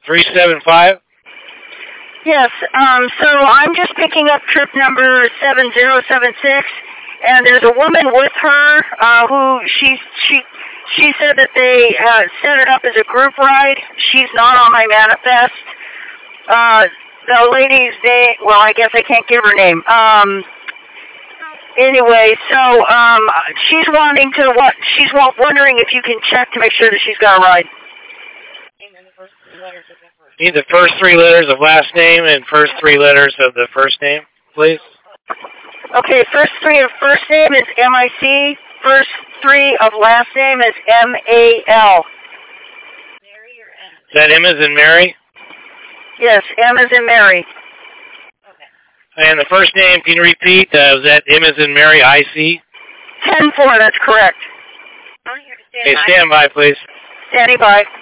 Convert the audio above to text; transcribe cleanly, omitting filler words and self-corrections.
375? Yes, so I'm just picking up trip number 7076, and there's a woman with her who she said that they set it up as a group ride. She's not on my manifest. The lady's name, well, I guess I can't give her name. Anyway, so she's wondering if you can check to make sure that she's got a ride. Need the first 3 letters of last name and first 3 letters of the first name, please. Okay, first 3 of first name is M-I-C. First 3 of last name is M-A-L. Is that M as in Mary? Yes, M as in Mary. Okay. And the first name, can you repeat? Was that M as in Mary, I-C? 10-4, that's correct. Okay, stand by, please. Standing by.